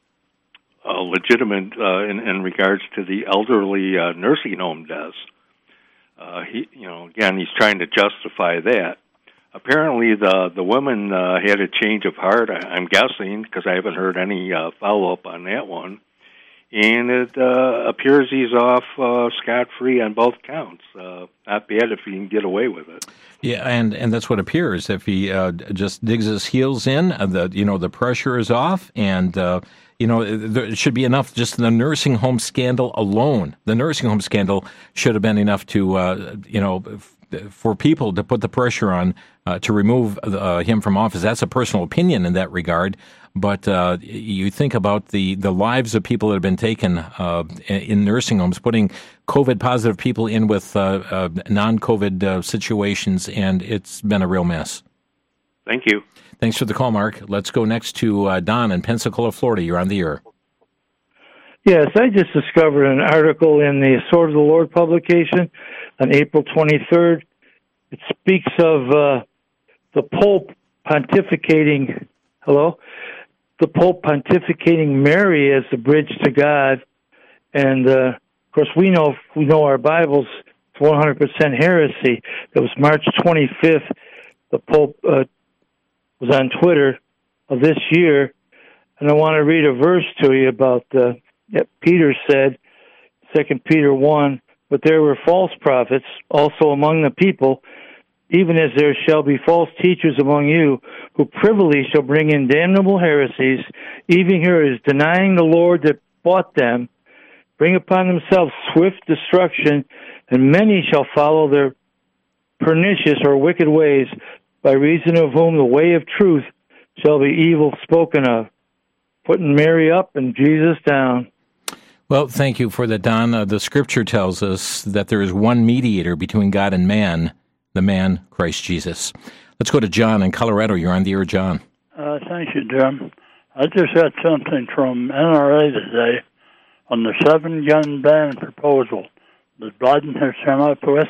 uh, legitimate uh, in, in regards to the elderly uh, nursing home deaths. Uh, he, you know, again, he's trying to justify that. Apparently, the the woman uh, had a change of heart. I, I'm guessing because I haven't heard any uh, follow up on that one, and it uh, appears he's off uh, scot free on both counts. Uh, not bad if he can get away with it. Yeah, and, and that's what appears if he uh, just digs his heels in. Uh, the you know the pressure is off, and uh, you know there should be enough. Just the nursing home scandal alone, the nursing home scandal should have been enough to uh, you know. for people to put the pressure on uh, to remove uh, him from office. That's a personal opinion in that regard. But uh, you think about the, the lives of people that have been taken uh, in nursing homes, putting COVID-positive people in with uh, uh, non-COVID uh, situations, and it's been a real mess. Thank you. Thanks for the call, Mark. Let's go next to uh, Don in Pensacola, Florida. You're on the air. Yes, I just discovered an article in the Sword of the Lord publication on April twenty-third. It speaks of uh, the Pope pontificating, hello? The Pope pontificating Mary as the bridge to God. And, uh, of course, we know we know our Bibles, it's one hundred percent heresy. It was March twenty-fifth. The Pope uh, was on Twitter of this year. And I want to read a verse to you about uh, that Peter said, Second Peter one, but there were false prophets also among the people, even as there shall be false teachers among you, who privily shall bring in damnable heresies, even here is denying the Lord that bought them, bring upon themselves swift destruction, and many shall follow their pernicious or wicked ways, by reason of whom the way of truth shall be evil spoken of. Putting Mary up and Jesus down. Well, thank you for that, Don. Uh, the Scripture tells us that there is one mediator between God and man, the man, Christ Jesus. Let's go to John in Colorado. You're on the air, John. Uh, thank you, Jim. I just got something from N R A today on the seven-gun ban proposal that Biden has come up with.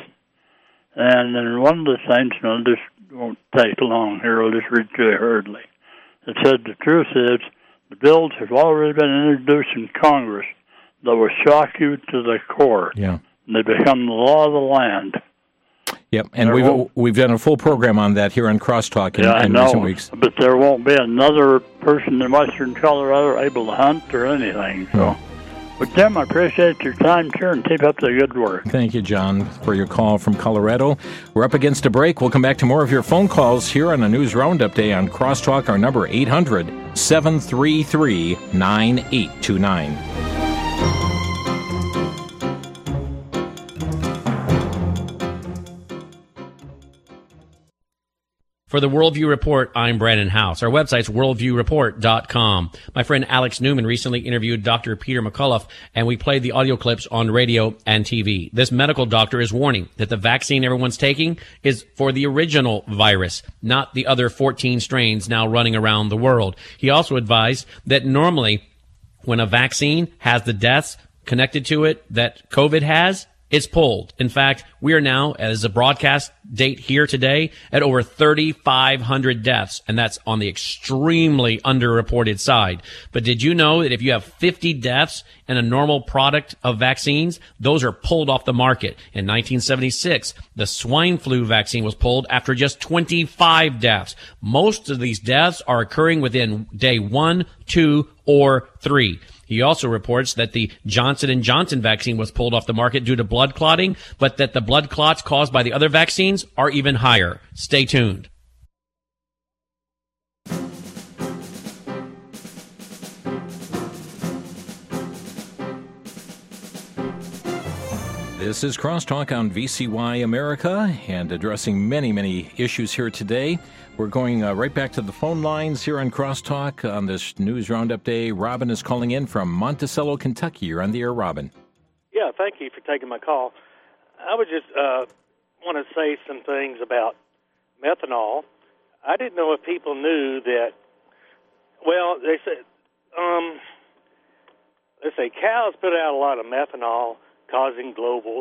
And in one of the things, you know, this won't take long here, I'll just read to you hurriedly. It said the truth is the bills have already been introduced in Congress that will shock you to the core. Yeah. And they become the law of the land. Yep, and we've won't, we've done a full program on that here on Crosstalk in, yeah, in I know, recent weeks. But there won't be another person in western Colorado able to hunt or anything. So, oh. But Jim, I appreciate your time here and keep up the good work. Thank you, John, for your call from Colorado. We're up against a break. We'll come back to more of your phone calls here on a News Roundup Day on Crosstalk. Our number eight hundred, seven three three, nine eight two nine. For For the Worldview Report, I'm Brandon House. Our website's worldview report dot com. My friend Alex Newman recently interviewed Doctor Peter McCullough, and we played the audio clips on radio and T V. This medical doctor is warning that the vaccine everyone's taking is for the original virus, not the other fourteen strains now running around the world. He also advised that normally when a vaccine has the deaths connected to it that COVID has, it's pulled. In fact, we are now, as a broadcast date here today, at over thirty-five hundred deaths, and that's on the extremely underreported side. But did you know that if you have fifty deaths in a normal product of vaccines, those are pulled off the market? In nineteen seventy-six, the swine flu vaccine was pulled after just twenty-five deaths. Most of these deaths are occurring within day one, two, or three. He also reports that the Johnson and Johnson vaccine was pulled off the market due to blood clotting, but that the blood clots caused by the other vaccines are even higher. Stay tuned. This is Crosstalk on V C Y America, and addressing many, many issues here today. We're going uh, right back to the phone lines here on Crosstalk on this News Roundup Day. Robin is calling in from Monticello, Kentucky. You're on the air, Robin. Yeah, thank you for taking my call. I would just uh, want to say some things about methanol. I didn't know if people knew that, well, they said, um, let's say cows put out a lot of methanol causing global,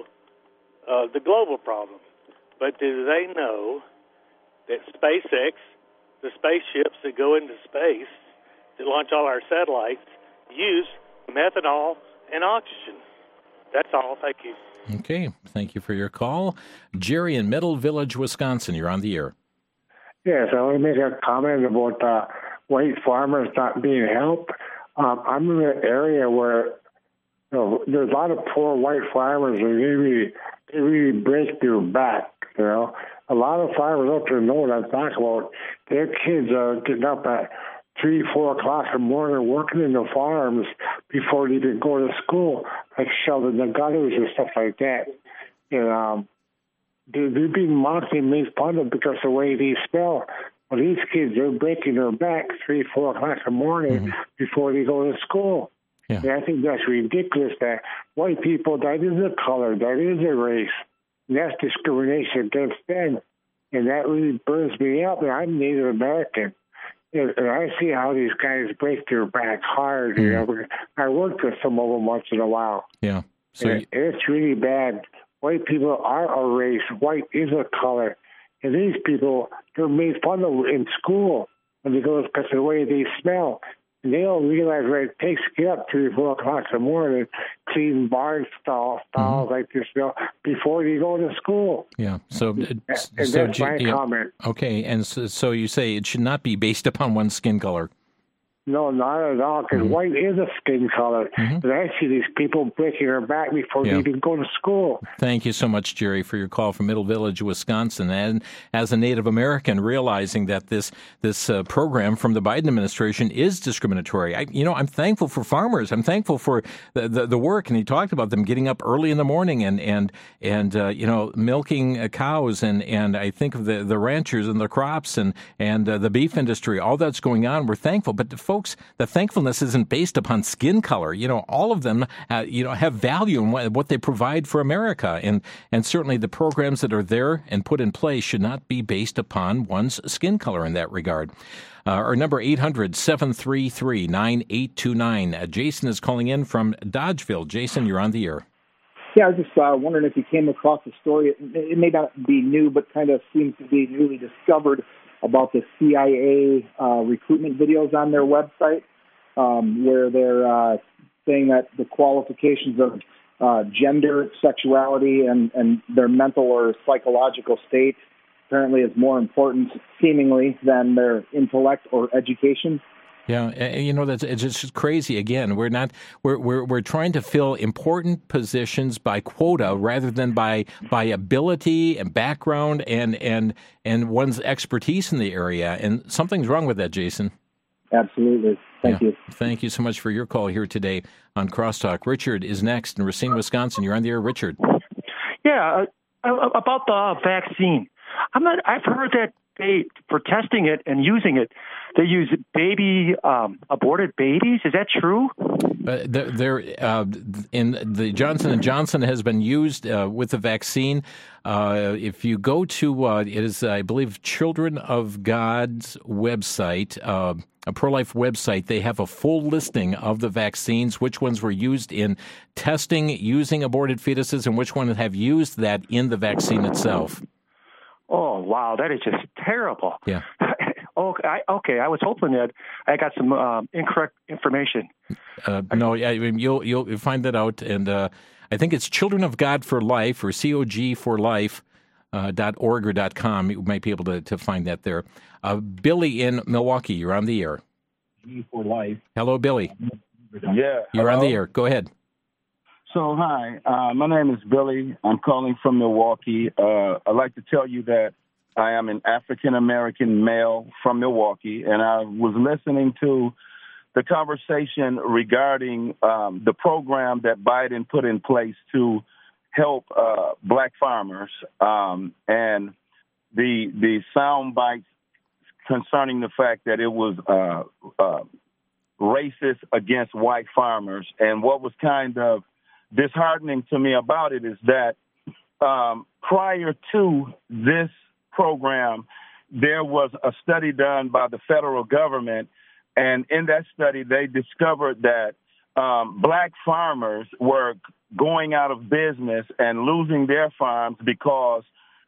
uh, the global problem. But do they know that SpaceX, the spaceships that go into space to launch all our satellites, use methanol and oxygen? That's all. Thank you. Okay. Thank you for your call. Jerry in Middle Village, Wisconsin, you're on the air. Yes, I want to make a comment about uh, white farmers not being helped. Um, I'm in an area where you know, there's a lot of poor white farmers, and they really, they really break their back, you know. A lot of farmers out there know what I'm talking about. Their kids are getting up at three, four o'clock in the morning working in the farms before they even go to school, like shoveling the gutters and stuff like that. And um, they, they're being mocked and made fun of because of the way they smell. Well, these kids are breaking their back three, four o'clock in the morning mm-hmm. before they go to school. Yeah. And I think that's ridiculous that white people, that is a color, that is a race. And that's discrimination against them. And that really burns me up. And I'm Native American. And, and I see how these guys break their back hard. Mm. You know, I work with some of them once in a while. Yeah. So and you... it's really bad. White people are a race. White is a color. And these people, they're made fun of in school when they go because of the way they smell. And they don't realize what it takes to get up three or four o'clock in the morning, clean barn stalls, stalls mm-hmm. like this, you know, before you go to school. Yeah. So, and so that's my yeah, comment. Okay. And so, so you say it should not be based upon one's skin color. No, not at all, because mm-hmm. white is a skin color. Mm-hmm. But I see these people breaking their back before yeah. they even go to school. Thank you so much, Jerry, for your call from Middle Village, Wisconsin. And as a Native American, realizing that this this uh, program from the Biden administration is discriminatory. I, you know, I'm thankful for farmers. I'm thankful for the, the, the work. And he talked about them getting up early in the morning and, and, and uh, you know, milking uh, cows. And, and I think of the, the ranchers and the crops and, and uh, the beef industry, all that's going on. We're thankful. But the folks, the thankfulness isn't based upon skin color. You know, all of them, uh, you know, have value in what, what they provide for America, and and certainly the programs that are there and put in place should not be based upon one's skin color in that regard. Uh, our number eight hundred, seven three three, nine eight two nine. Uh, Jason is calling in from Dodgeville. Jason, you're on the air. Yeah, I was just uh, wondering if you came across a story. It, it may not be new, but kind of seems to be newly discovered about the C I A uh, recruitment videos on their website, um, where they're uh, saying that the qualifications of uh, gender, sexuality, and, and their mental or psychological state apparently is more important, seemingly, than their intellect or education. Yeah, you know, that's it's just crazy. Again, we're not we're we're we're trying to fill important positions by quota rather than by by ability and background and and and one's expertise in the area. And something's wrong with that, Jason. Absolutely. Thank yeah. you. Thank you so much for your call here today on Crosstalk. Richard is next in Racine, Wisconsin. You're on the air, Richard. Yeah, uh, about the vaccine. I'm not. I've heard that they, for testing it and using it, they use baby, um, aborted babies. Is that true? Uh, there, uh, in the Johnson and Johnson has been used uh, with the vaccine. Uh, if you go to, uh, it is, I believe, Children of God's website, uh, a pro-life website, they have a full listing of the vaccines, which ones were used in testing using aborted fetuses, and which ones have used that in the vaccine itself. Oh, wow, that is just terrible. Yeah. Okay, I, okay, I was hoping that I got some um, incorrect information. Uh, no, I mean, you'll you'll find that out, and uh, I think it's Children of God for Life or C O G for Life uh, dot org or dot com. You might be able to, to find that there. Uh, Billy in Milwaukee, you're on the air. G for Life. Hello, Billy. Yeah, you're hello? on the air. Go ahead. So, hi, uh, my name is Billy. I'm calling from Milwaukee. Uh, I'd like to tell you that I am an African-American male from Milwaukee, and I was listening to the conversation regarding um, the program that Biden put in place to help uh, black farmers um, and the the sound bites concerning the fact that it was uh, uh, racist against white farmers. And what was kind of disheartening to me about it is that um, prior to this program, there was a study done by the federal government, and in that study, they discovered that um, black farmers were going out of business and losing their farms because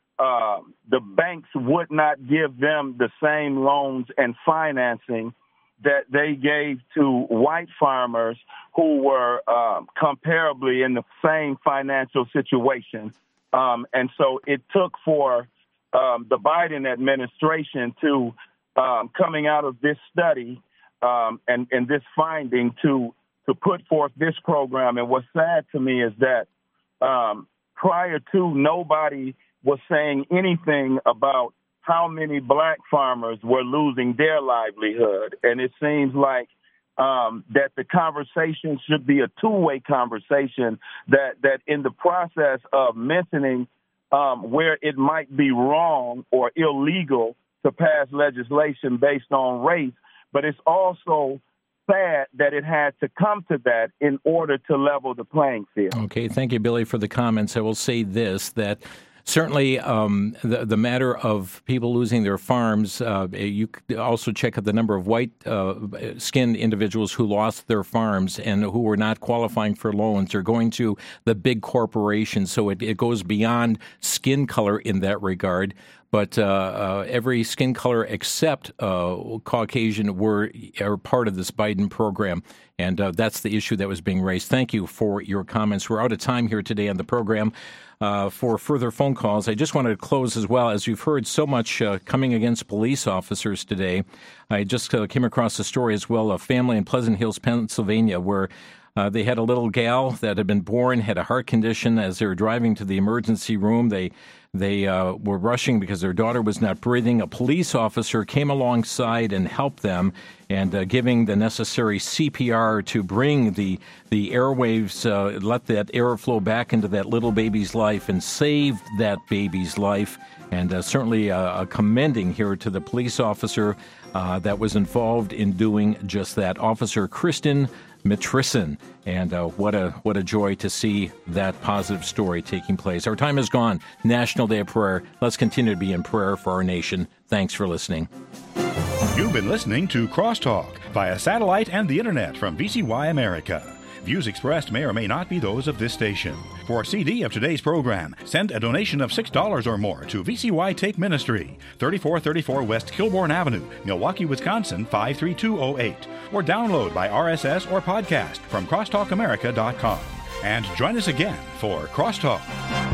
uh, the banks would not give them the same loans and financing that they gave to white farmers who were um, comparably in the same financial situation. Um, and so it took for um, the Biden administration to um, coming out of this study um, and, and this finding to to put forth this program. And what's sad to me is that um, prior to, nobody was saying anything about how many black farmers were losing their livelihood. And it seems like um, that the conversation should be a two-way conversation, that, that in the process of mentioning um, where it might be wrong or illegal to pass legislation based on race, but it's also sad that it had to come to that in order to level the playing field. Okay, thank you, Billy, for the comments. I will say this, that certainly, um, the, the matter of people losing their farms, uh, you also check out the number of white-skinned uh, individuals who lost their farms and who were not qualifying for loans. They're going to the big corporations, so it, it goes beyond skin color in that regard. But uh, uh, every skin color except uh, Caucasian were are part of this Biden program, and uh, that's the issue that was being raised. Thank you for your comments. We're out of time here today on the program. Uh, for further phone calls, I just wanted to close as well. As you've heard so much uh, coming against police officers today, I just uh, came across a story as well, a family in Pleasant Hills, Pennsylvania, where Uh, they had a little gal that had been born, had a heart condition. As they were driving to the emergency room, they they uh, were rushing because their daughter was not breathing. A police officer came alongside and helped them, and uh, giving the necessary C P R to bring the the airwaves, uh, let that air flow back into that little baby's life and saved that baby's life. And uh, certainly uh, commending here to the police officer uh, that was involved in doing just that, Officer Kristen Matrison. And uh, what a what a joy to see that positive story taking place. Our time is gone. National Day of Prayer. Let's continue to be in prayer for our nation. Thanks for listening. You've been listening to Crosstalk via satellite and the internet from V C Y America. Views expressed may or may not be those of this station. For a C D of today's program, send a donation of six dollars or more to V C Y Take Ministry, thirty-four thirty-four West Kilbourne Avenue, Milwaukee, Wisconsin, five three two oh eight. Or download by R S S or podcast from crosstalk america dot com. And join us again for Crosstalk.